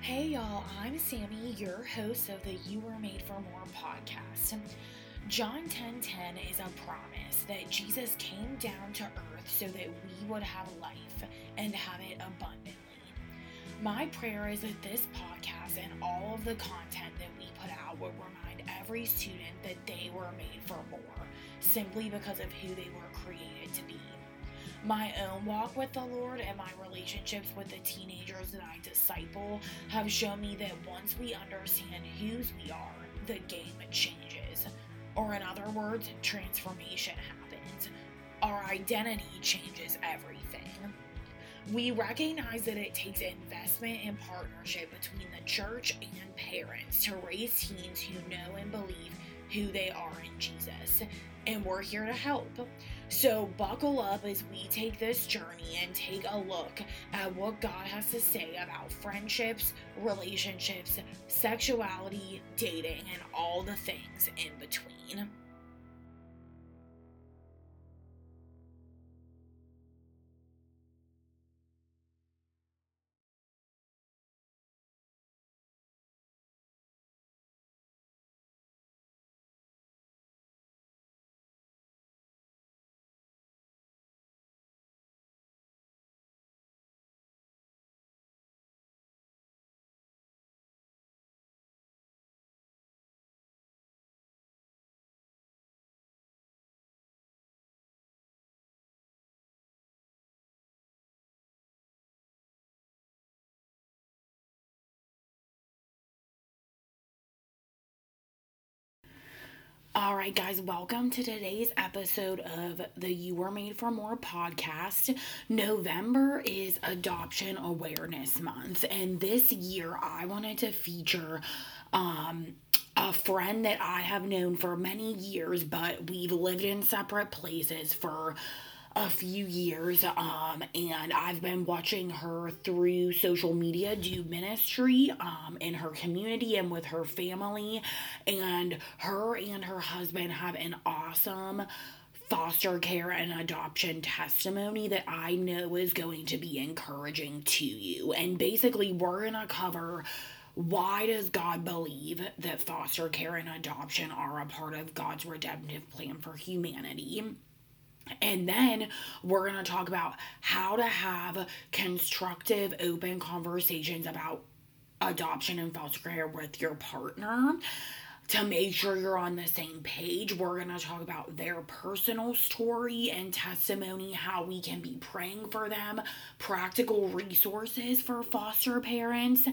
Hey y'all, I'm Sammy, your host of the You Were Made for More podcast. John 10:10 is a promise that Jesus came down to earth so that we would have life and have it abundantly. My prayer is that this podcast and all of the content that we put out will remind every student that they were made for more, simply because of who they were created to be. My own walk with the Lord and my relationships with the teenagers that I disciple have shown me that once we understand whose we are, the game changes. Or, in other words, transformation happens. Our identity changes everything. We recognize that it takes investment and partnership between the church and parents to raise teens who know and believe who they are in Jesus. And we're here to help. So buckle up as we take this journey and take a look at what God has to say about friendships, relationships, sexuality, dating, and all the things in between. All right, guys, welcome to today's episode of the You Were Made for More podcast. November is Adoption Awareness Month, and this year I wanted to feature a friend that I have known for many years, but we've lived in separate places for a few years, and I've been watching her through social media do ministry in her community and with her family. And her husband have an awesome foster care and adoption testimony that I know is going to be encouraging to you. And basically, we're going to cover why does God believe that foster care and adoption are a part of God's redemptive plan for humanity? And then we're going to talk about how to have constructive, open conversations about adoption and foster care with your partner to make sure you're on the same page. We're going to talk about their personal story and testimony, how we can be praying for them, practical resources for foster parents.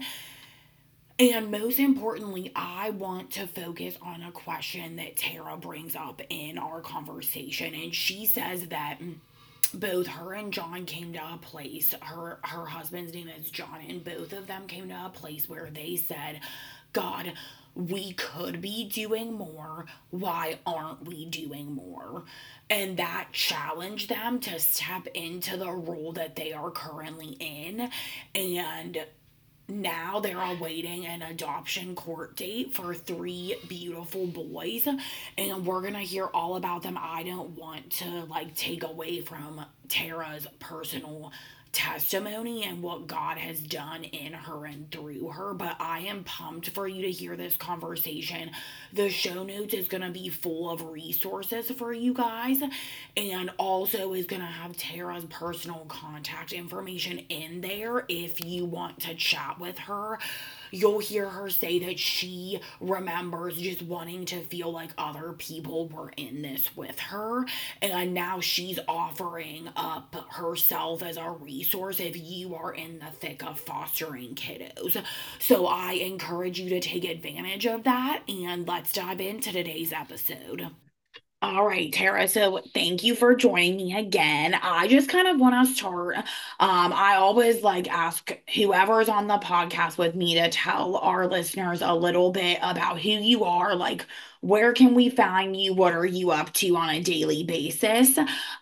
And most importantly, I want to focus on a question that Tara brings up in our conversation. And she says that both her and John came to a place, her husband's name is John, and both of them came to a place where they said, God, we could be doing more. Why aren't we doing more? And that challenged them to step into the role that they are currently in. And now they're awaiting an adoption court date for three beautiful boys, and we're gonna hear all about them. I don't want to take away from Tara's personal testimony and what God has done in her and through her, but I am pumped for you to hear this conversation. The show notes is going to be full of resources for you guys, and also is going to have Tara's personal contact information in there if you want to chat with her. You'll hear her say that she remembers just wanting to feel like other people were in this with her, and now she's offering up herself as a resource if you are in the thick of fostering kiddos. So I encourage you to take advantage of that, and let's dive into today's episode. All right, Tara. So thank you for joining me again. I just kind of want to start. I always ask whoever's on the podcast with me to tell our listeners a little bit about who you are. Like, where can we find you? What are you up to on a daily basis?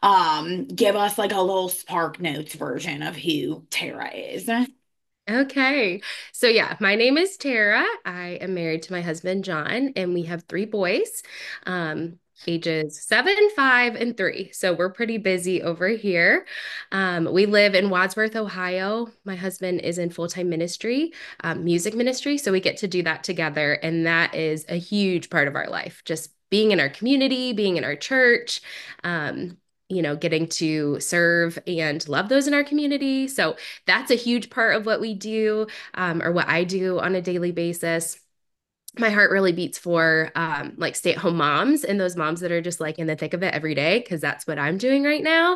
Give us like a little Spark Notes version of who Tara is. Okay. So yeah, my name is Tara. I am married to my husband, John, and we have three boys. ages 7, 5, and 3. So we're pretty busy over here. We live in Wadsworth, Ohio. My husband is in full-time ministry, music ministry. So we get to do that together. And that is a huge part of our life, just being in our community, being in our church, getting to serve and love those in our community. So that's a huge part of what we do, or what I do on a daily basis. My heart really beats for like stay-at-home moms and those moms that are just like in the thick of it every day, because that's what I'm doing right now.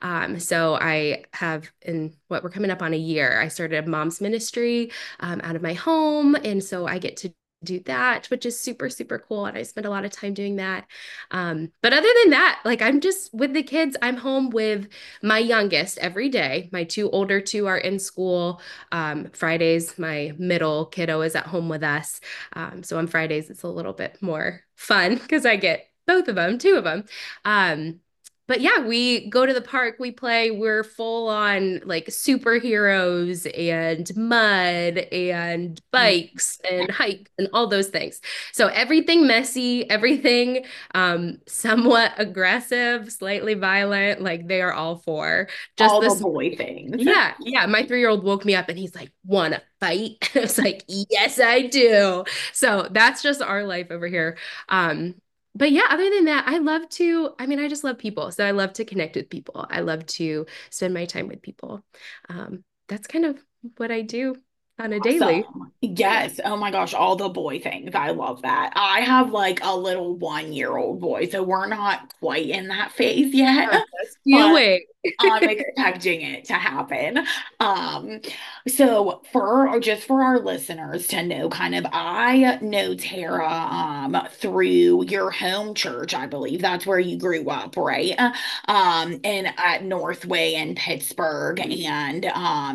So I have, in what we're coming up on a year, I started a mom's ministry out of my home. And so I get to do that, which is super, super cool. And I spend a lot of time doing that. But other than that, like I'm just with the kids, I'm home with my youngest every day. My two older two are in school. Fridays, my middle kiddo is at home with us. So on Fridays, it's a little bit more fun because I get both of them, two of them. But yeah, we go to the park, we play, we're full on like superheroes and mud and bikes and hike and all those things. So everything messy, everything somewhat aggressive, slightly violent, like they are all for. Just All the this, boy things. yeah, yeah. My 3-year-old woke me up and he's like, "Wanna fight?" I was like, "Yes, I do." So that's just our life over here. Um, but yeah, other than that, I just love people. So I love to connect with people. I love to spend my time with people. That's kind of what I do on a daily. Awesome. Yes. Oh my gosh, all the boy things. I love that. I have like a little 1-year-old boy, so we're not quite in that phase yet, Just you but wait. I'm expecting it to happen. Um, so for our listeners to know, kind of, I know Tara through your home church, I believe that's where you grew up, right? And at Northway in Pittsburgh, and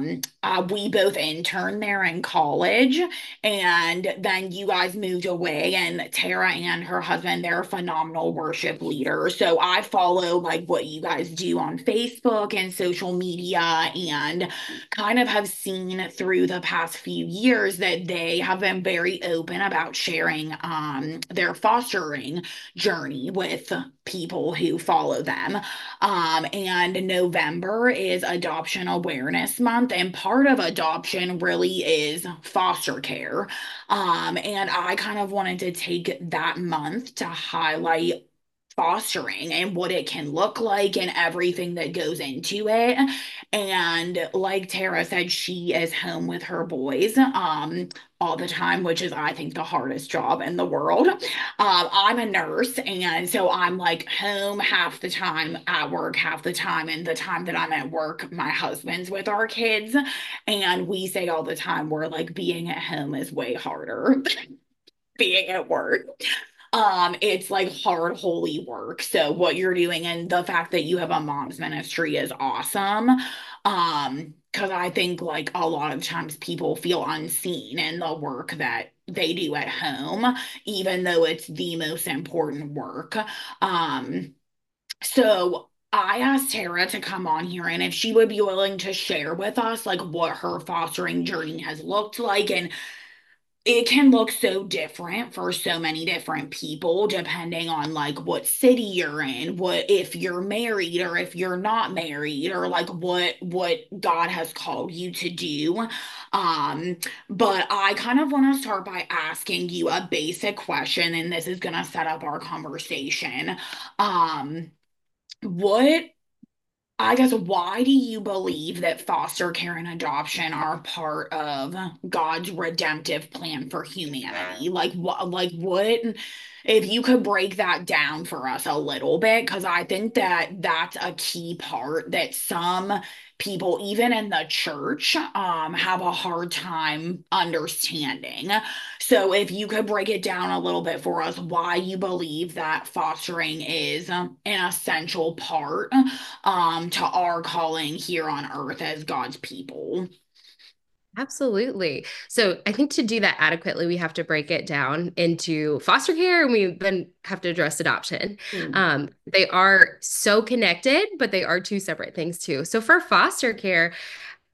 we both interned there in college, and then you guys moved away, and Tara and her husband, they're phenomenal worship leaders. So I follow like what you guys do on Facebook and social media, and kind of have seen through the past few years that they have been very open about sharing their fostering journey with people who follow them. And November is Adoption Awareness Month, and part of adoption really is foster care. And I kind of wanted to take that month to highlight fostering and what it can look like and everything that goes into it. And like Tara said, she is home with her boys all the time, which is, I think, the hardest job in the world. I'm a nurse, and so I'm like home half the time, at work half the time, and the time that I'm at work, my husband's with our kids. And we say all the time, we're like, being at home is way harder being at work. It's like hard, holy work. So what you're doing and the fact that you have a mom's ministry is awesome. Because I think like a lot of times people feel unseen in the work that they do at home, even though it's the most important work. So I asked Tara to come on here and if she would be willing to share with us like what her fostering journey has looked like, and it can look so different for so many different people depending on like what city you're in, what if you're married or if you're not married, or like what God has called you to do. um but I kind of want to start by asking you a basic question, and this is going to set up our conversation. What I guess, why do you believe that foster care and adoption are part of God's redemptive plan for humanity? Like what if you could break that down for us a little bit? Because I think that that's a key part that some people, even in the church, have a hard time understanding. So if you could break it down a little bit for us, why you believe that fostering is an essential part to our calling here on earth as God's people. Absolutely. So I think to do that adequately, we have to break it down into foster care and we then have to address adoption. Mm. They are so connected, but they are two separate things too. So for foster care,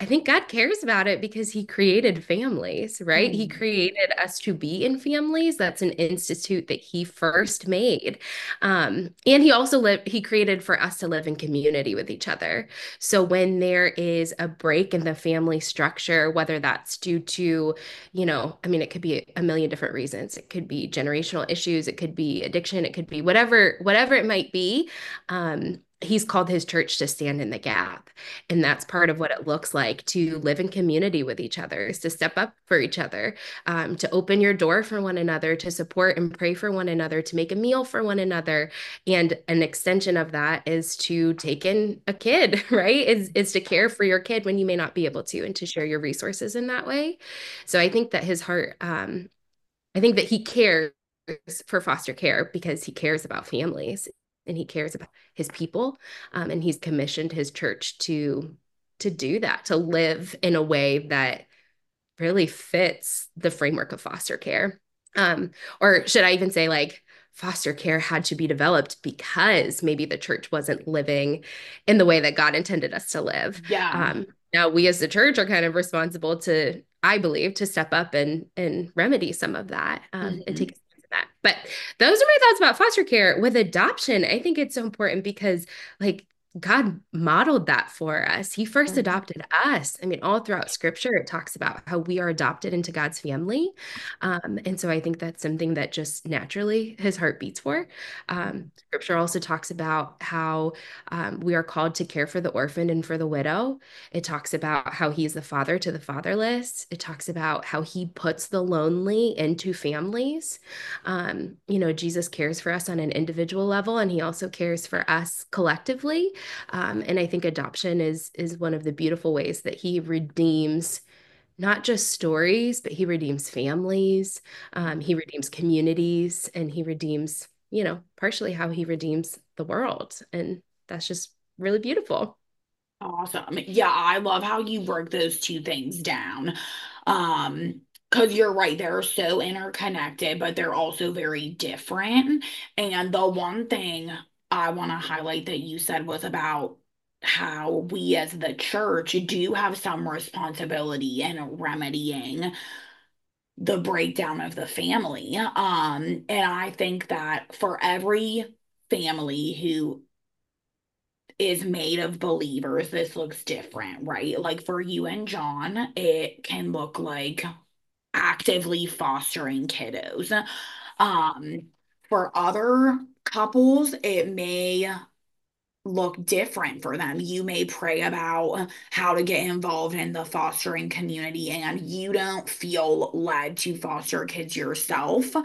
I think God cares about it because he created families, right? He Mm. created us to be in families. That's an institute that he first made. And he also he created for us to live in community with each other. So when there is a break in the family structure, whether that's due to, I mean, it could be a million different reasons. It could be generational issues, it could be addiction, it could be whatever it might be. He's called his church to stand in the gap. And that's part of what it looks like to live in community with each other, is to step up for each other, to open your door for one another, to support and pray for one another, to make a meal for one another. And an extension of that is to take in a kid, right? Is to care for your kid when you may not be able to, and to share your resources in that way. So I think that his heart, I think that he cares for foster care because he cares about families and he cares about his people, and he's commissioned his church to do that, to live in a way that really fits the framework of foster care. Or should I even say, like, foster care had to be developed because maybe the church wasn't living in the way that God intended us to live. Yeah. Now we as the church are kind of responsible to, I believe, to step up and remedy some of that, and take Mhm. a stance of that. But those are my thoughts about foster care. With adoption, I think it's so important because, like, God modeled that for us. He first Mhm. adopted us. I mean, all throughout scripture, it talks about how we are adopted into God's family. And so I think that's something that just naturally his heart beats for. Scripture also talks about how, we are called to care for the orphan and for the widow. It talks about how he's the father to the fatherless. It talks about how he puts the lonely into families. Jesus cares for us on an individual level, and he also cares for us collectively. And I think adoption is one of the beautiful ways that he redeems not just stories, but he redeems families, he redeems communities, and he redeems, partially how he redeems the world. And that's just really beautiful. Awesome. Yeah, I love how you broke those two things down. Um, because you're right, they're so interconnected, but they're also very different. And the one thing I want to highlight that you said was about how we as the church do have some responsibility in remedying the breakdown of the family. And I think that for every family who is made of believers, this looks different, right? Like for you and John, it can look like actively fostering kiddos. Um, for other couples, it may look different for them. You may pray about how to get involved in the fostering community and you don't feel led to foster kids yourself.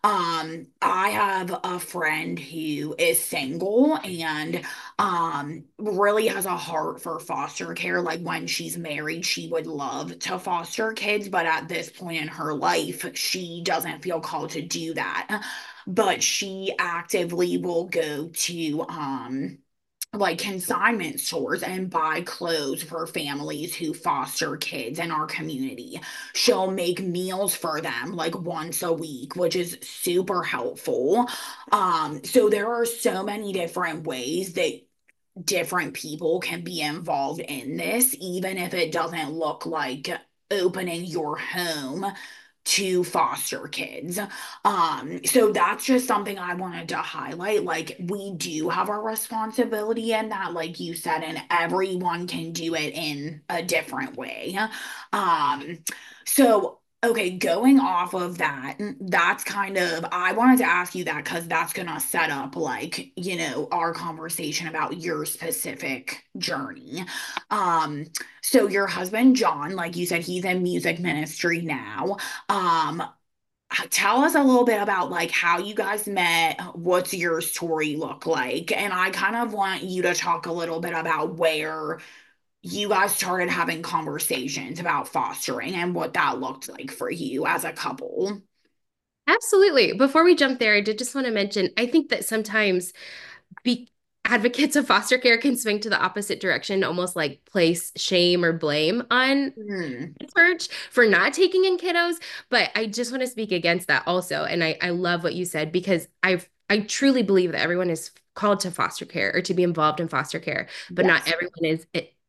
I have a friend who is single and really has a heart for foster care. Like when she's married, she would love to foster kids, but at this point in her life, she doesn't feel called to do that. But she actively will go to like consignment stores and buy clothes for families who foster kids in our community. She'll make meals for them like once a week, which is super helpful. So there are so many different ways that different people can be involved in this, even if it doesn't look like opening your home to foster kids. So that's just something I wanted to highlight. Like we do have a responsibility in that, like you said, and everyone can do it in a different way. Um, so okay, going off of that, that's kind of, I wanted to ask you that because that's gonna set up like, our conversation about your specific journey. Um, so your husband, John, like you said, he's in music ministry now. Um, tell us a little bit about like how you guys met, what's your story look like? And I kind of want you to talk a little bit about where you guys started having conversations about fostering and what that looked like for you as a couple. Absolutely. Before we jump there, I did just want to mention, I think that sometimes be advocates of foster care can swing to the opposite direction, almost like place shame or blame on Hmm. the church for not taking in kiddos. But I just want to speak against that also. And I love what you said because I truly believe that everyone is called to foster care or to be involved in foster care, but not Yes. everyone is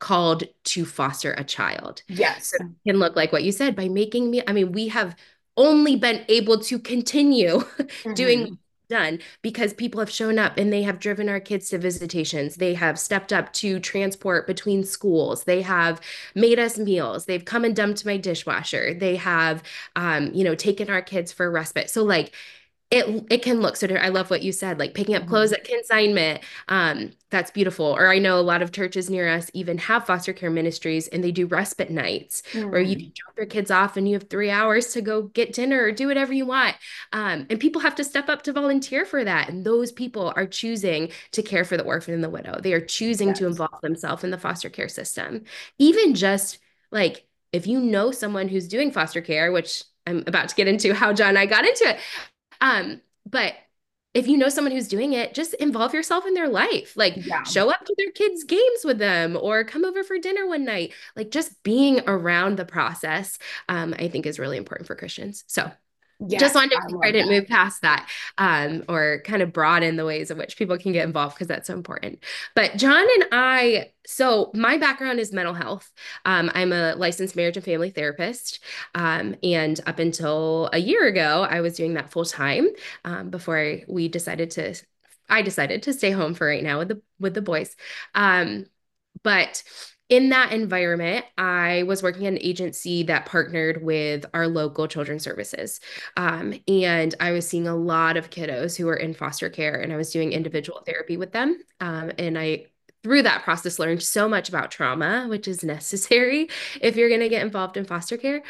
called to foster a child. So Yes. it can look like what you said by making me, I mean, we have only been able to continue doing what Hmm. we've done because people have shown up and they have driven our kids to visitations. They have stepped up to transport between schools. They have made us meals. They've come and dumped my dishwasher. They have, taken our kids for respite. So like it can look so different. I love what you said, like picking up clothes Hmm. at consignment. That's beautiful. Or I know a lot of churches near us even have foster care ministries and they do respite nights where you can Hmm. drop your kids off and you have 3 hours to go get dinner or do whatever you want. And people have to step up to volunteer for that. And those people are choosing to care for the orphan and the widow. They are choosing to Yes. involve themselves in the foster care system. Even just like if you know someone who's doing foster care, which I'm about to get into how John and I got into it. But if you know someone who's doing it, just involve yourself in their life. Like Yeah. show up to their kids' games with them or come over for dinner one night. Like just being around the process, I think is really important for Christians. So just Yes. wanted to I make sure I love didn't that. move past that, or kind of broaden the ways in which people can get involved because that's so important. But John and I, so my background is mental health. I'm a licensed marriage and family therapist. And up until a year ago, I was doing that full time before I decided to stay home for right now with the boys. But in that environment, I was working at an agency that partnered with our local children's services. And I was seeing a lot of kiddos who were in foster care, and I was doing individual therapy with them. And I, through that process, learned so much about trauma, which is necessary if you're going to get involved in foster care.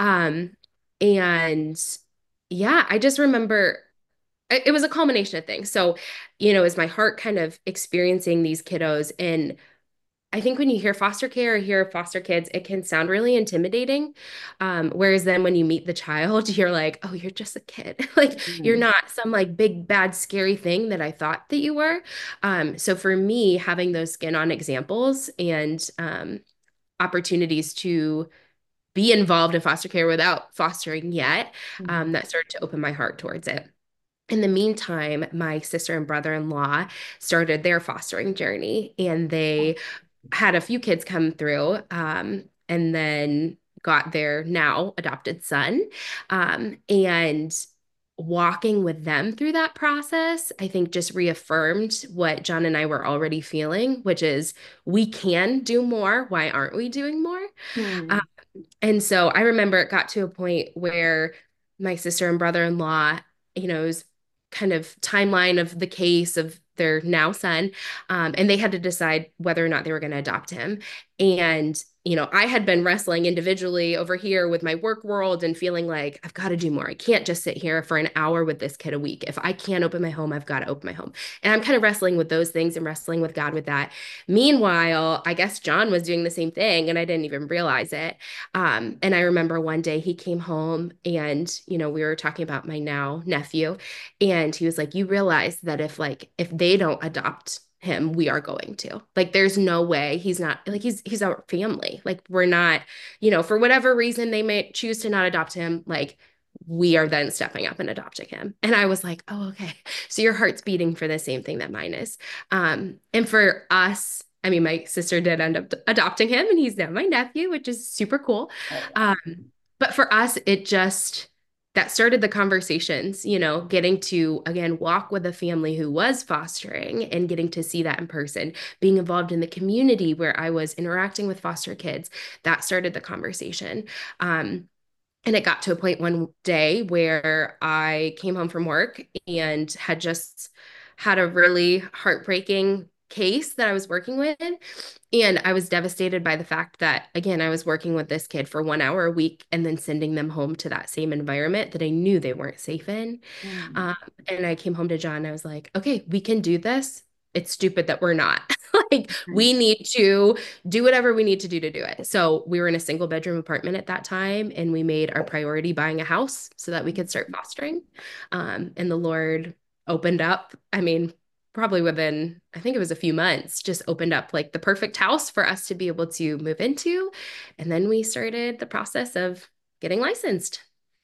And yeah, I just remember it was a culmination of things. So, is my heart kind of experiencing these kiddos and I think when you hear foster care or hear foster kids, it can sound really intimidating. Whereas then when you meet the child, you're like, oh, you're just a kid. Like you're Mhm. not some like big, bad, scary thing that I thought that you were. So for me, having those skin on examples and opportunities to be involved in foster care without fostering yet, Mhm. that started to open my heart towards it. In the meantime, my sister and brother-in-law started their fostering journey and they had a few kids come through and then got their now adopted son. And walking with them through that process, I think just reaffirmed what John and I were already feeling, which is we can do more. Why aren't we doing more? Uh, Mhm. and so I remember it got to a point where my sister and brother-in-law, it was kind of timeline of the case of their now son, and they had to decide whether or not they were going to adopt him. And, I had been wrestling individually over here with my work world and feeling like I've got to do more. I can't just sit here for an hour with this kid a week. If I can't open my home, I've got to open my home. And I'm kind of wrestling with those things and wrestling with God with that. Meanwhile, I guess John was doing the same thing and I didn't even realize it. And I remember one day he came home and, we were talking about my now nephew, and he was like, you realize that if they don't adopt him, we are going to. Like, there's no way he's not like he's our family. Like, we're not, for whatever reason they may choose to not adopt him, like we are then stepping up and adopting him. And I was like, oh, okay. So your heart's beating for the same thing that mine is. And for us, I mean, my sister did end up adopting him, and he's now my nephew, which is super cool. Oh, Um, but for us, it just that started the conversations, getting to again walk with a family who was fostering and getting to see that in person, being involved in the community where I was interacting with foster kids. That started the conversation. And it got to a point one day where I came home from work and had just had a really heartbreaking case that I was working with. And I was devastated by the fact that, again, I was working with this kid for 1 hour a week and then sending them home to that same environment that I knew they weren't safe in. mhm. Um, and I came home to John and I was like, okay, we can do this. It's stupid that we're not. Like, we need to do whatever we need to do it. So we were in a single bedroom apartment at that time, and we made our priority buying a house so that we could start fostering. And the Lord opened up. I mean, probably within, I think it was a few months, just opened up like the perfect house for us to be able to move into. And then we started the process of getting licensed.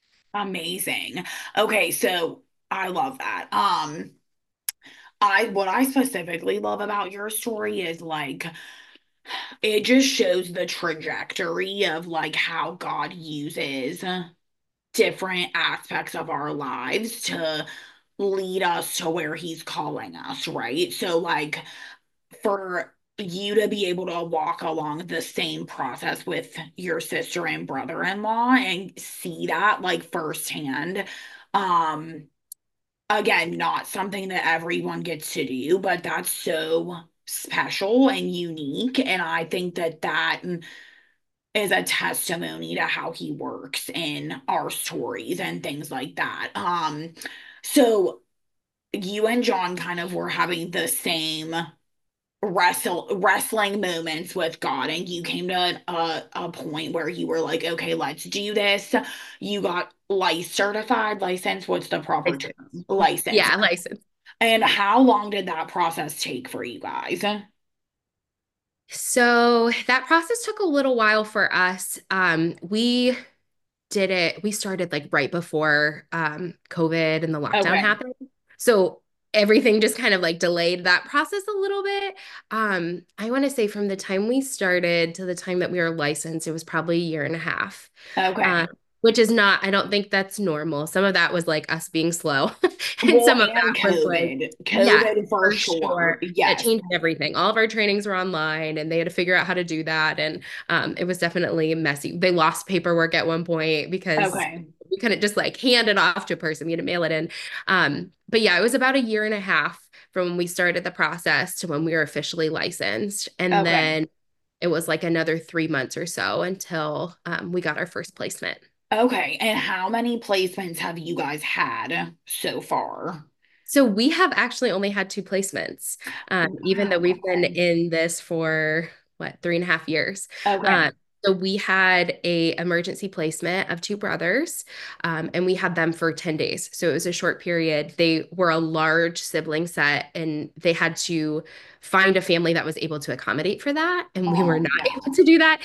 Amazing. Okay, so I love that. I what I specifically love about your story is like It just shows the trajectory of like how God uses different aspects of our lives to lead us to where he's calling us, right? So like for you to be able to walk along the same process with your sister and brother-in-law and see that like firsthand, um again, not something that everyone gets to do, but that's so special and unique. And I think that that is a testimony to how he works in our stories and things like that. So you and John kind of were having the same wrestling moments with God, and you came to a point where you were like, okay, let's do this. You got certified license. What's the proper term? License. License. Yeah, license. And how long did that process take for you guys? So that process took a little while for us. We started like right before COVID and the lockdown Okay. happened. So everything just kind of like delayed that process a little bit. I want to say from the time we started to the time that we were licensed, it was probably a year and a half. Okay. Um, which is not, I don't think that's normal. Some of that was like us being slow, and Well, some of and that was like, COVID. yes, COVID for for sure. sure. That Yes. changed everything. All of our trainings were online and they had to figure out how to do that. And it was definitely messy. They lost paperwork at one point because Okay. we couldn't just like hand it off to a person. We had to mail it in. But yeah, it was about a year and a half from when we started the process to when we were officially licensed. And Okay. then it was like another 3 months or so until we got our first placement. Okay. And how many placements have you guys had so far? So we have actually only had two placements, even though Wow. we've been Okay. in this for what, 3.5 years. Okay. Um, so we had a emergency placement of two brothers, and we had them for 10 days. So it was a short period. They were a large sibling set, and they had to find a family that was able to accommodate for that, and we were Oh, not able yeah. to do that.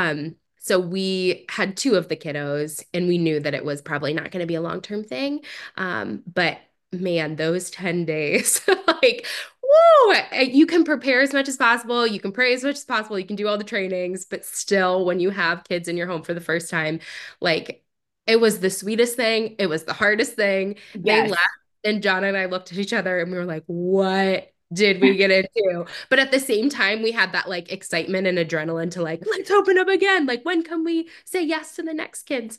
So we had two of the kiddos, and we knew that it was probably not going to be a long-term thing. But man, those 10 days, like, whoa, you can prepare as much as possible. You can pray as much as possible. You can do all the trainings, but still, when you have kids in your home for the first time, like, it was the sweetest thing. It was the hardest thing. They Yes. left, and John and I looked at each other and we were like, what did we get into? But at the same time, we had that like excitement and adrenaline to like, let's open up again. Like, when can we say yes to the next kids?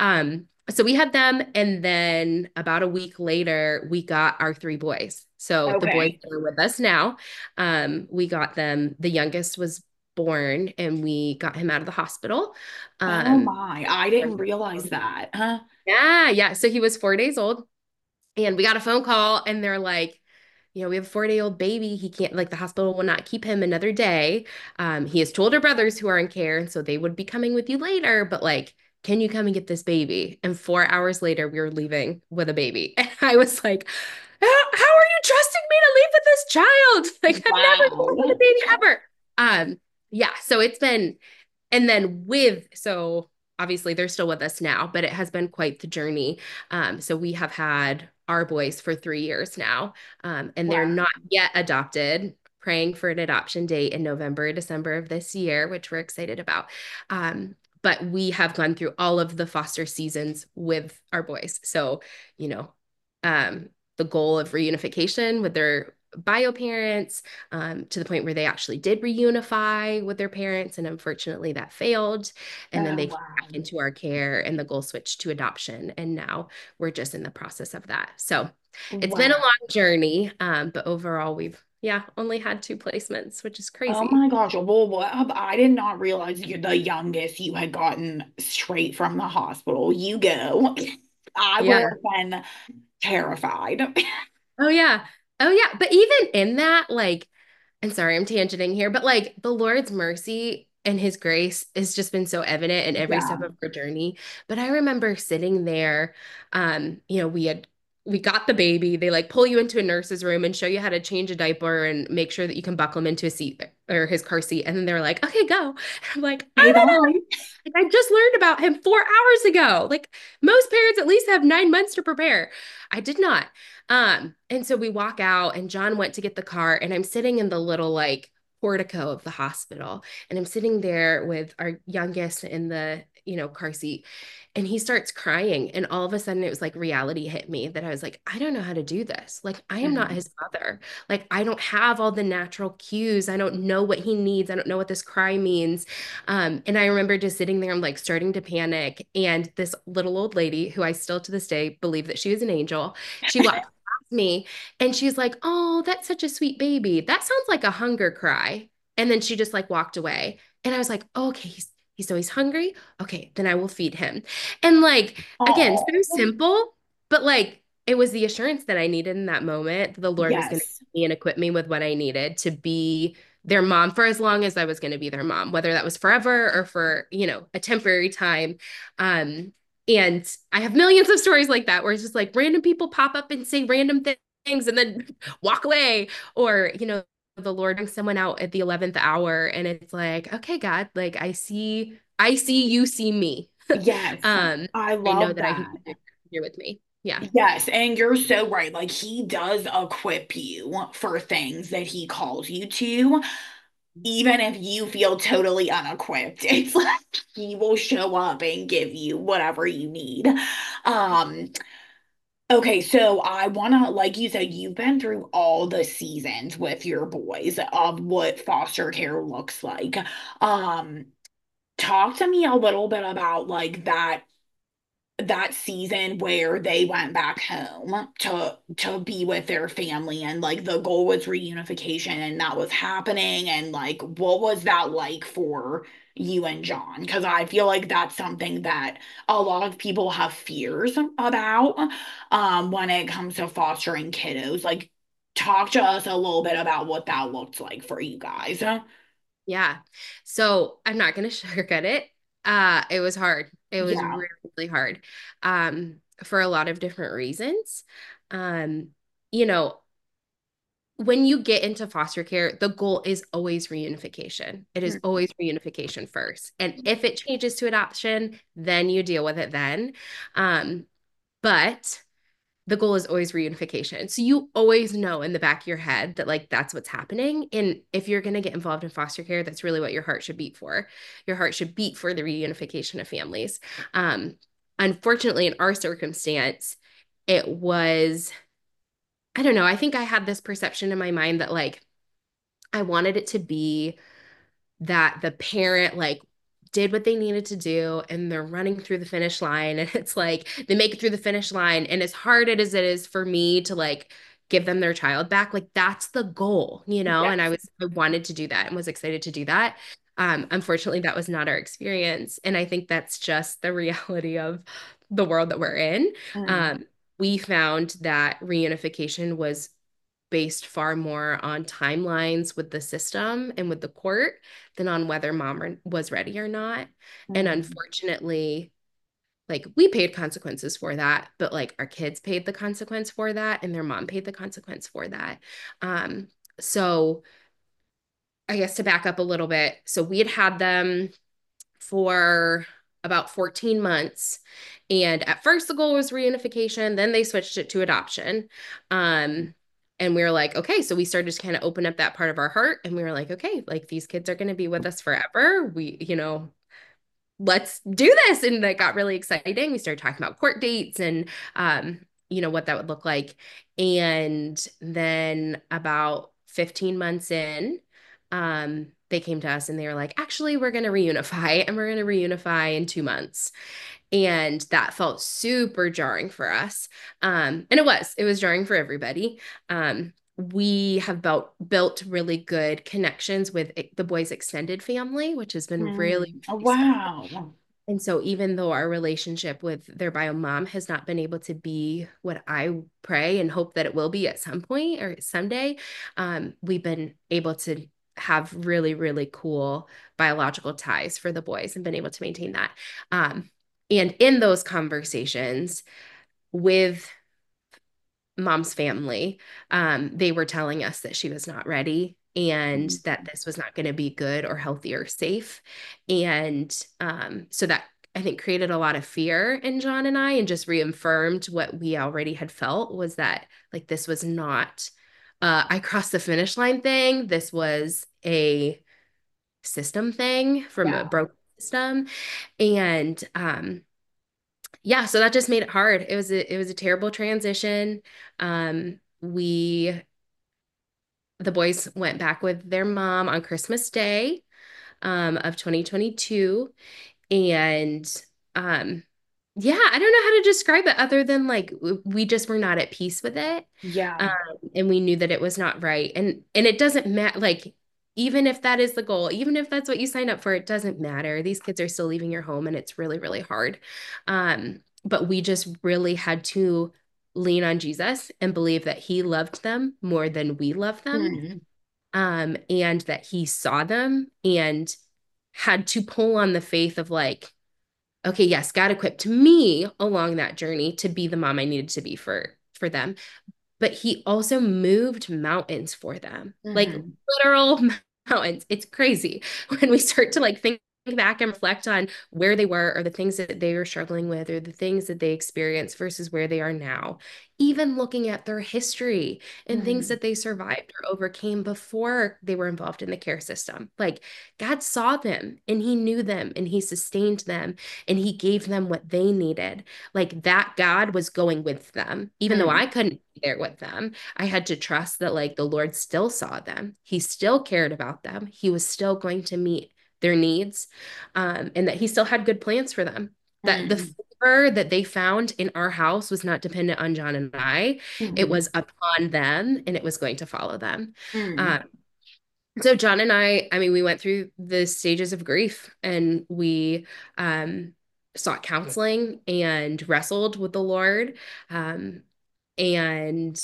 So we had them, and then about a week later, we got our three boys. So the boys Okay. that are with us now, we got them. The youngest was born, and we got him out of the hospital. Oh Um, my. I didn't realize that. Huh? yeah, yeah. So he was 4 days old, and we got a phone call, and they're like, we have a 4 day old baby. He can't, like, the hospital will not keep him another day. He has told our brothers who are in care, and so they would be coming with you later, but like, can you come and get this baby? And 4 hours later, we were leaving with a baby. And I was like, how are you trusting me to leave with this child? Like, I've never Wow. been with a baby ever. Yeah, so it's been, and then so obviously they're still with us now, but it has been quite the journey. So we have had our boys for 3 years now, and they're Wow. not yet adopted. Praying for an adoption date in November, December of this year, which we're excited about. But we have gone through all of the foster seasons with our boys. So, you know, um, the goal of reunification with their bio parents, to the point where they actually did reunify with their parents. And unfortunately, that failed. And then Oh, they came wow. back into our care, and the goal switched to adoption. And now we're just in the process of that. So it's been a Wow. long journey. But overall, we've, yeah, only had two placements, which is Oh crazy. my gosh. Well, what I did not realize you're the youngest you had gotten straight from the hospital. You go. I would Yeah. have been terrified. Oh, yeah. Oh, yeah. But even in that, like, and sorry, I'm tangenting here, but like the Lord's mercy and his grace has just been so evident in every Yeah. step of our journey. But I remember sitting there, we got the baby. They like pull you into a nurse's room and show you how to change a diaper and make sure that you can buckle him into a seat or his car seat. And then they're like, okay, go. And I'm like, Hey, I don't know. bye. Like, I just learned about him 4 hours ago. Like, most parents at least have 9 months to prepare. I did not. And so we walk out, and John went to get the car, and I'm sitting in the little like portico of the hospital. And I'm sitting there with our youngest in the, car seat. And he starts crying. And all of a sudden, it was like reality hit me that I was like, I don't know how to do this. Like, I am not Mhm. his mother. Like, I don't have all the natural cues. I don't know what he needs. I don't know what this cry means. And I remember just sitting there, I'm like starting to panic. And this little old lady, who I still to this day believe that she was an angel, she walked past me and she's like, "Oh, that's such a sweet baby. That sounds like a hunger cry." And then she just like walked away. And I was like, oh, okay, he's hungry. Okay, then I will feed him. And like, again, so Oh, simple, but like it was the assurance that I needed in that moment that the Lord was going to yes. give me and equip me with what I needed to be their mom for as long as I was going to be their mom, whether that was forever or for, a temporary time. And I have millions of stories like that where it's just like random people pop up and say random things and then walk away, or, the Lord brings someone out at the 11th hour and it's like, okay, God, like I see you see me. Yes. I I know love that I can that. keep you here with me. Yeah. Yes, and you're so right. Like he does equip you for things that he calls you to, even if you feel totally unequipped. It's like he will show up and give you whatever you need. Um, okay, so I wanna, like you said, you've been through all the seasons with your boys of what foster care looks like. Um, talk to me a little bit about like that season where they went back home to be with their family, and like the goal was reunification and that was happening, and like what was that like for you and John? Because I feel like that's something that a lot of people have fears about when it comes to fostering kiddos. Like talk to us a little bit about what that looked like for you guys. Yeah. So I'm not going to sugarcoat it. It was hard. It was Yeah. really, really hard. For a lot of different reasons. Um, you know, when you get into foster care, the goal is always reunification. It is Mhm. always reunification first. And if it changes to adoption, then you deal with it then. But the goal is always reunification. So you always know in the back of your head that like that's what's happening. And if you're going to get involved in foster care, that's really what your heart should beat for. Your heart should beat for the reunification of families. Um, Unfortunately, in our circumstance, it was, I don't know, I think I had this perception in my mind that like I wanted it to be that the parent like did what they needed to do and they're running through the finish line, and it's like they make it through the finish line, and as hard as it is for me to like give them their child back, like that's the goal, and Yes. I wanted to do that and was excited to do that. Unfortunately, that was not our experience, and I think that's just the reality of the world that we're in. Mm. um, we found that reunification was based far more on timelines with the system and with the court than on whether was ready or not. And Mm. unfortunately, like we paid consequences for that, but like our kids paid the consequence for that and their mom paid the consequence for that. Um, so I guess to back up a little bit, so we had them for about 14 months. And at first, the goal was reunification. Then they switched it to adoption. And we were like, okay, so we started to kind of open up that part of our heart. And we were like, okay, like these kids are going to be with us forever. Let's do this. And that got really exciting. We started talking about court dates and, what that would look like. And then about 15 months in, they came to us and they were like, actually, we're going to reunify and we're going to reunify in 2 months. And that felt super jarring for us. And it was jarring for everybody. We have built really good connections with the boys' extended family, which has been really, Mm. Oh, really special. wow. And so even though our relationship with their bio mom has not been able to be what I pray and hope that it will be at some point or someday, we've been able to have really, really cool biological ties for the boys and been able to maintain that. And in those conversations with mom's family, they were telling us that she was not ready and Mm. that this was not going to be good or healthy or safe. And so that I think created a lot of fear in John and I, and just reaffirmed what we already had felt was that like this was not I crossed the finish line thing. This was a system thing, from a Yeah. broken system. And yeah, so that just made it hard. It was a terrible transition. We the boys went back with their mom on Christmas Day of 2022. And um, yeah, I don't know how to describe it other than like we just were not at peace with it. Yeah. Um, and we knew that it was not right. And it doesn't matter, like, even if that is the goal, even if that's what you signed up for, it doesn't matter. These kids are still leaving your home and it's really, really hard. But we just really had to lean on Jesus and believe that he loved them more than we love them. Mm. And that he saw them and had to pull on the faith of like, okay, yes, God equipped me along that journey to be the mom I needed to be for them. But he also moved mountains for them, like Hmm. literal mountains. It's crazy when we start to like think back and reflect on where they were or the things that they were struggling with or the things that they experienced versus where they are now. Even looking at their history and things Hmm. that they survived or overcame before they were involved in the care system. Like God saw them and he knew them and he sustained them and he gave them what they needed. Like that God was going with them, even though Hmm. I couldn't be there with them. I had to trust that like the Lord still saw them. He still cared about them. He was still going to meet their needs, and that he still had good plans for them. That the Hmm. favor that they found in our house was not dependent on John and I. It Hmm. was upon them and it was going to follow them. Hmm. Um, so John and I mean, we went through the stages of grief and we um, sought counseling and wrestled with the Lord, um, and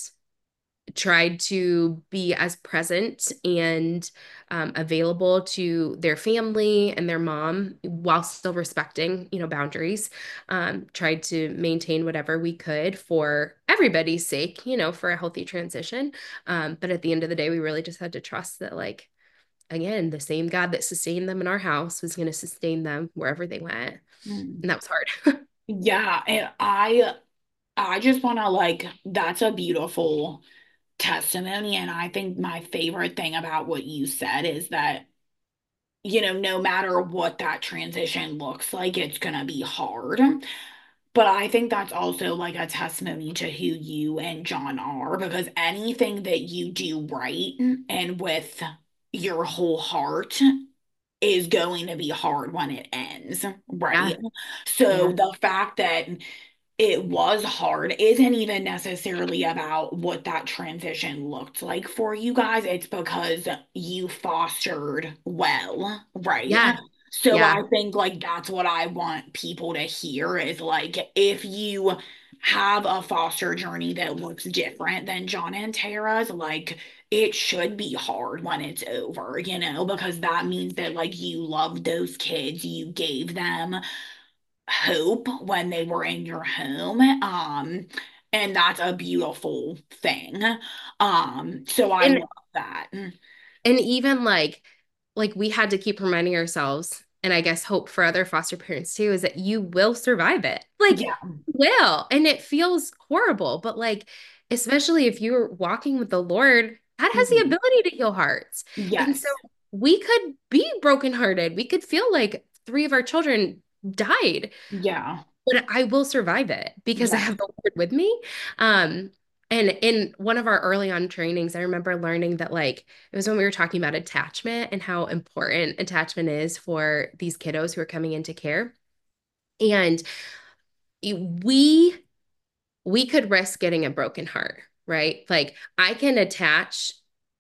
tried to be as present and available to their family and their mom while still respecting, boundaries. Tried to maintain whatever we could for everybody's sake, for a healthy transition. But at the end of the day, we really just had to trust that, like, again, the same God that sustained them in our house was going to sustain them wherever they went. Hmm. And that was hard. Yeah, and I just want to like that's a beautiful testimony, and I think my favorite thing about what you said is that no matter what that transition looks like, it's gonna be hard. But I think that's also like a testimony to who you and John are, because anything that you do right and with your whole heart is going to be hard when it ends, right? Yeah. So Yeah. the fact that it was hard isn't even necessarily about what that transition looked like for you guys. It's because you fostered well, right? Yeah. So Yeah. I think like that's what I want people to hear is like if you have a foster journey that looks different than John and Tara's, like it should be hard when it's over, because that means that like you loved those kids, you gave them hope when they were in your home. And that's a beautiful thing. So I And love that. And even like we had to keep reminding ourselves, and I guess hope for other foster parents too, is that you will survive it. Like Yeah. you will. And it feels horrible, but like especially if you're walking with the Lord, God has the Mhm. ability to heal hearts. And so Yes. we could be brokenhearted. We could feel like three of our children died, Yeah. but I will survive it because I Yeah. have the Lord with me. Um, and in one of our early on trainings, I remember learning that like it was when we were talking about attachment and how important attachment is for these kiddos who are coming into care. And we we could risk getting a broken heart, right? Like I can attach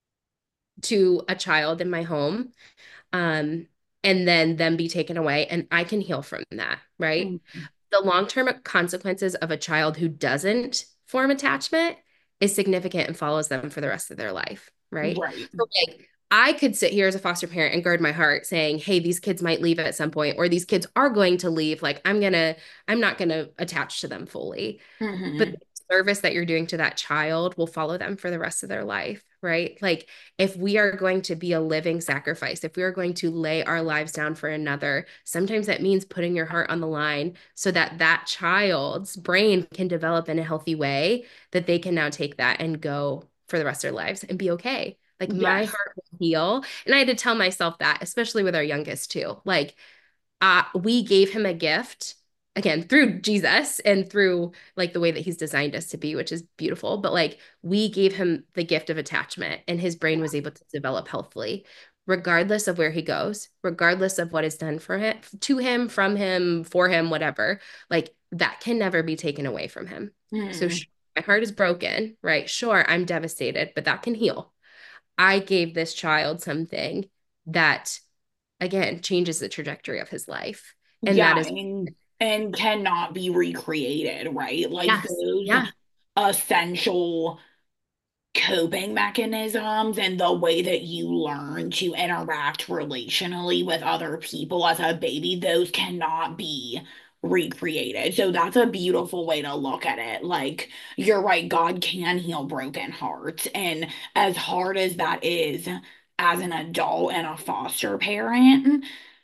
to a child in my home, um, and then them be taken away, and I can heal from that, right? Mhm. The long-term consequences of a child who doesn't form attachment is significant and follows them for the rest of their life, right? Right. So like I could sit here as a foster parent and guard my heart saying, hey, these kids might leave at some point, or these kids are going to leave. Like I'm not gonna attach to them fully. But Hmm. the service that you're doing to that child will follow them for the rest of their life, right? Like if we are going to be a living sacrifice, if we are going to lay our lives down for another, sometimes that means putting your heart on the line so that that child's brain can develop in a healthy way that they can now take that and go for the rest of their lives and be okay. Like my Yes. heart will heal. And I had to tell myself that, especially with our youngest too. Like we gave him a gift again through Jesus and through like the way that he's designed us to be, which is beautiful. But like we gave him the gift of attachment and his brain was able to develop healthfully, regardless of where he goes, regardless of what is done for him, to him, from him, for him, whatever. Like that can never be taken away from him. So Mm. my heart is broken, right? Sure, I'm devastated, but that can heal. I gave this child something that again changes the trajectory of his life. And that Yeah, is and cannot be recreated, right? Like yes. those Yeah. essential coping mechanisms and the way that you learn to interact relationally with other people as a baby, those cannot be recreated. So that's a beautiful way to look at it. Like, you're right, God can heal broken hearts. And as hard as that is, as an adult and a foster parent,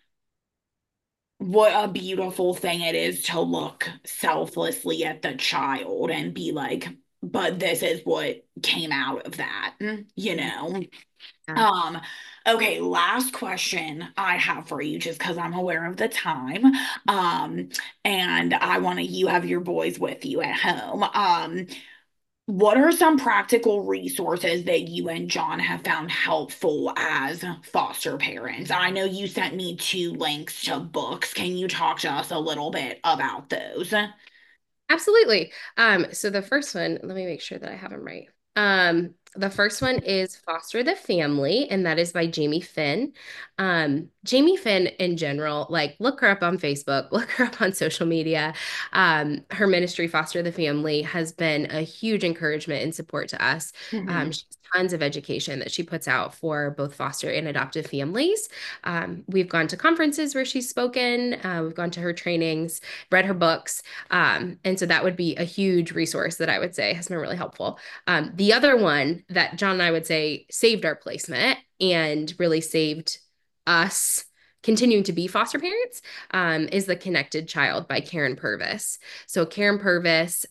what a beautiful thing it is to look selflessly at the child and be like, but this is what came out of that, you know? Yeah. Um, okay, last question I have for you, just because I'm aware of the time. And I want to, you have your boys with you at home. What are some practical resources that you and John have found helpful as foster parents? I know you sent me two links to books. Can you talk to us a little bit about those? Absolutely. So the first one, let me make sure that I have them right. The first one is Foster the Family, and that is by Jamie Finn. Jamie Finn in general, like look her up on Facebook, look her up on social media. Her ministry, Foster the Family, has been a huge encouragement and support to us. Hmm. She has tons of education that she puts out for both foster and adoptive families. We've gone to conferences where she's spoken, we've gone to her trainings, read her books. And so that would be a huge resource that I would say has been really helpful. The other one that John and I would say saved our placement and really saved us continuing to be foster parents is The Connected Child by Karen Purvis. So Karen Purvis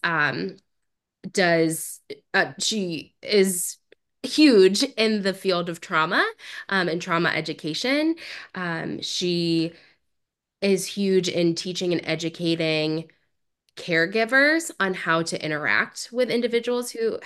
she is huge in the field of trauma and trauma education. She is huge in teaching and educating caregivers on how to interact with individuals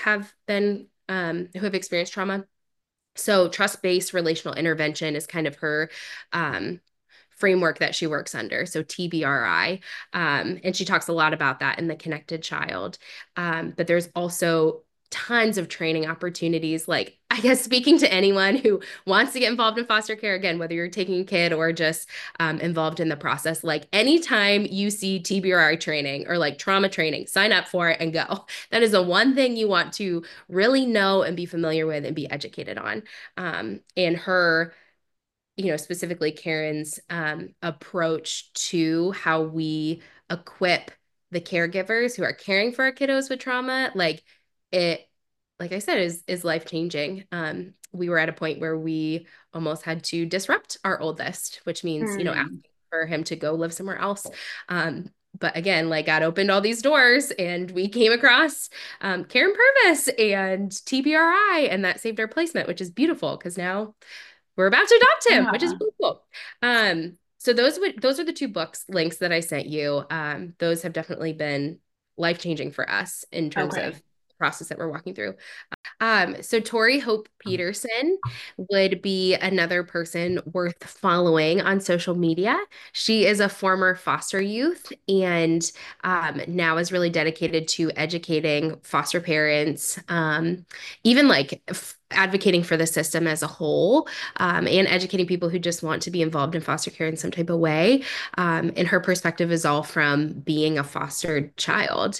who have experienced trauma. So trust-based relational intervention is kind of her um, framework that she works under. So TBRI. And she talks a lot about that in The Connected Child. But there's also tons of training opportunities. Like, I guess speaking to anyone who wants to get involved in foster care, again, whether you're taking a kid or just involved in the process, like anytime you see TBRI training or like trauma training, sign up for it and go. That is the one thing you want to really know and be familiar with and be educated on. And her, specifically Karen's approach to how we equip the caregivers who are caring for our kiddos with trauma, like it, like I said, is life changing. We were at a point where we almost had to disrupt our oldest, which means, Hmm. asking for him to go live somewhere else. But again, like God opened all these doors and we came across Karen Purvis and TBRI, and that saved our placement, which is beautiful because now we're about to adopt him, which is Yeah. really cool. So those are the two books links that I sent you. Those have definitely been life-changing for us in terms of Okay. the process that we're walking through. So Tori Hope Peterson would be another person worth following on social media. She is a former foster youth and now is really dedicated to educating foster parents, even like advocating for the system as a whole, and educating people who just want to be involved in foster care in some type of way. And her perspective is all from being a fostered child.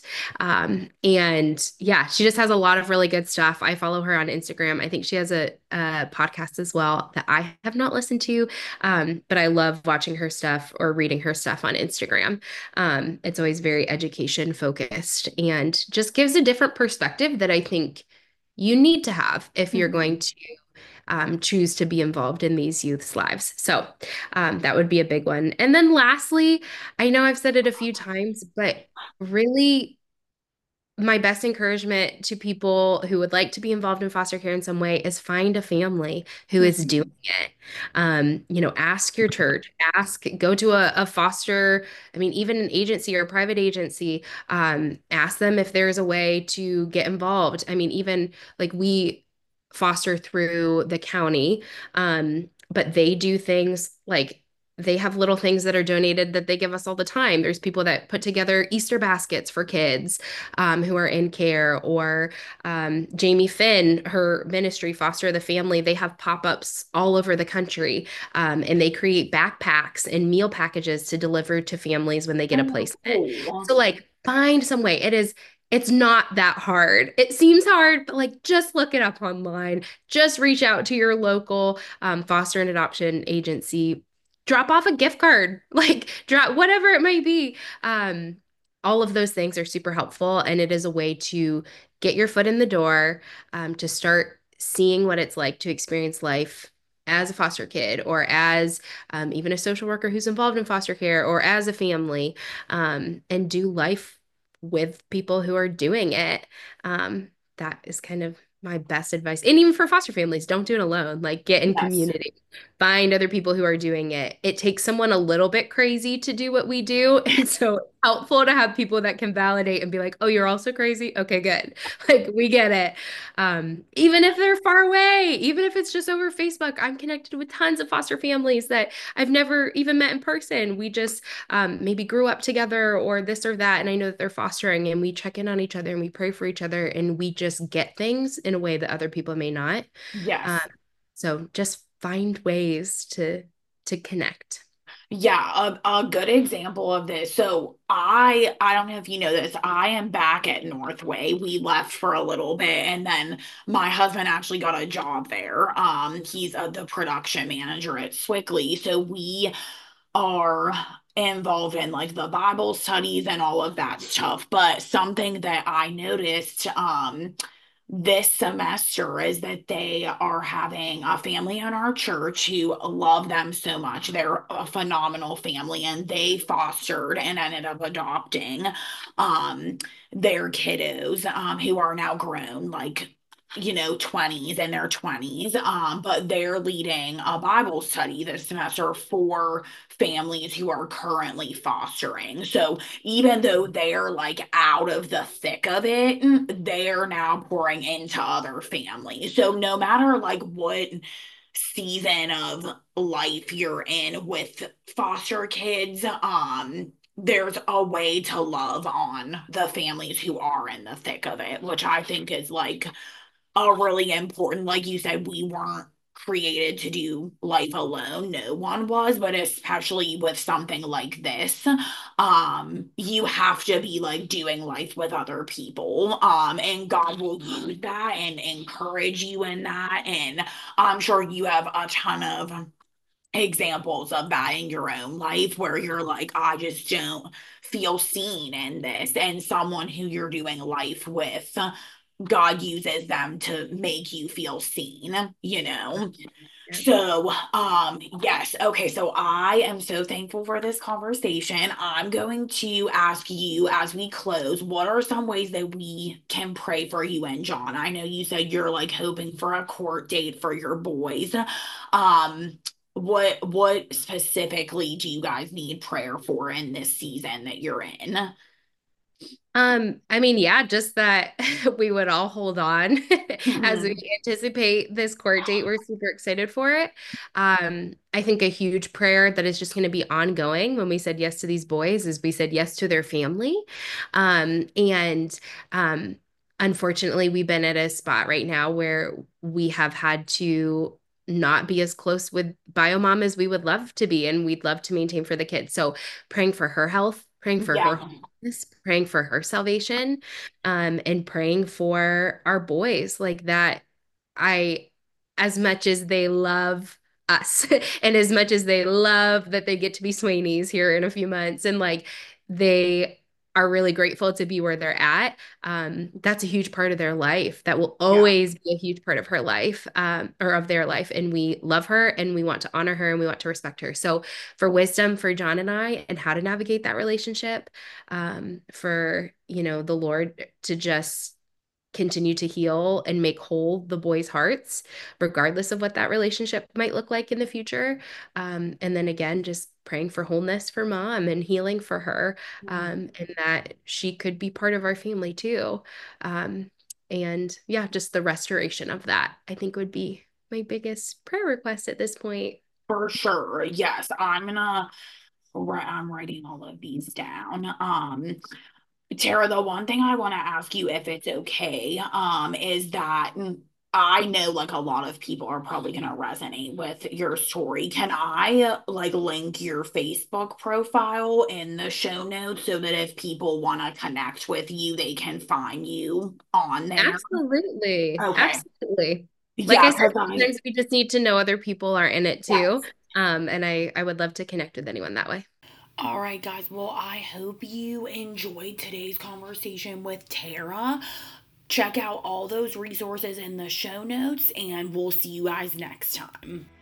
And yeah, she just has a lot of really good stuff. I follow her on Instagram. I think she has a podcast as well that I have not listened to, but I love watching her stuff or reading her stuff on Instagram. It's always very education focused and just gives a different perspective that I think you need to have if you're Hmm. going to choose to be involved in these youth's lives. So that would be a big one. And then lastly, I know I've said it a few times, but really my best encouragement to people who would like to be involved in foster care in some way is find a family who is doing Mhm. it. Ask your church, go to a foster, I mean, even an agency or a private agency, ask them if there's a way to get involved. I mean, even like we foster through the county, but they do things like they have little things that are donated that they give us all the time. There's people that put together Easter baskets for kids who are in care, or Jamie Finn, her ministry, Foster the Family, they have pop ups all over the country, and they create backpacks and meal packages to deliver to families when they get a Oh, placement. cool. So, like, find some way. It's not that hard. It seems hard, but like just look it up online. Just reach out to your local foster and adoption agency. Drop off a gift card, like drop whatever it might be. All of those things are super helpful, and it is a way to get your foot in the door, to start seeing what it's like to experience life as a foster kid, or as even a social worker who's involved in foster care, or as a family, and do life with people who are doing it. That is kind of my best advice. And even for foster families, don't do it alone. Like, get in Yes. community, find other people who are doing it. It takes someone a little bit crazy to do what we do. And so it's helpful to have people that can validate and be like, oh, you're also crazy? Okay, good. Like, we get it. Even if they're far away, even if it's just over Facebook, I'm connected with tons of foster families that I've never even met in person. We just maybe grew up together or this or that. And I know that they're fostering, and we check in on each other and we pray for each other, and we just get things in a way that other people may not. Um, Yes. so just find ways to connect. Yeah, a good example of this. So I don't know if you know this. I am back at Northway. We left for a little bit, and then my husband actually got a job there. He's the production manager at Swickley. So we are involved in like the Bible studies and all of that stuff. But something that I noticed this semester is that they are having a family in our church who love them so much. They're a phenomenal family, and they fostered and ended up adopting um their kiddos who are now grown, like 20s, in their 20s, but they're leading a Bible study this semester for families who are currently fostering. So even though they're like out of the thick of it, they're now pouring into other families. So no matter like what season of life you're in with foster kids, there's a way to love on the families who are in the thick of it, which I think is like a really important, like you said, we weren't created to do life alone. No one was, but especially with something like this, you have to be like doing life with other people. And God will use that and encourage you in that. And I'm sure you have a ton of examples of that in your own life where you're like, I just don't feel seen in this. And someone who you're doing life with, God uses them to make you feel seen. Yeah. So, yes. Okay. So I am so thankful for this conversation. I'm going to ask you as we close, what are some ways that we can pray for you and John? I know you said you're like hoping for a court date for your boys. What specifically do you guys need prayer for in this season that you're in? I mean, yeah, just that we would all hold on as we Mhm. anticipate this court date. We're super excited for it. I think a huge prayer that is just going to be ongoing when we said yes to these boys is we said yes to their family. And unfortunately, we've been at a spot right now where we have had to not be as close with Biomom as we would love to be, and we'd love to maintain for the kids. So praying for her health, praying for Yeah. her praying for her salvation, and praying for our boys like that. I, as much as they love us and as much as they love that they get to be Swainies here in a few months, and like they are really grateful to be where they're at, that's a huge part of their life. That will Yeah. always be a huge part of her life, or of their life. And we love her and we want to honor her and we want to respect her. So for wisdom for John and I and how to navigate that relationship, for, the Lord to just continue to heal and make whole the boys' hearts, regardless of what that relationship might look like in the future. And then again, just praying for wholeness for mom and healing for her, and that she could be part of our family too. Um, and yeah, just the restoration of that, I think would be my biggest prayer request at this point. For sure. Yes. I'm writing all of these down. Tara, the one thing I want to ask you, if it's okay, is that I know like a lot of people are probably going to resonate with your story. Can I like link your Facebook profile in the show notes so that if people want to connect with you, they can find you on there? Absolutely. Okay. Absolutely. Like Yeah, I said, because I sometimes we just need to know other people are in it too. yes. And I would love to connect with anyone that way. All right, guys. Well, I hope you enjoyed today's conversation with Tara. Check out all those resources in the show notes, and we'll see you guys next time.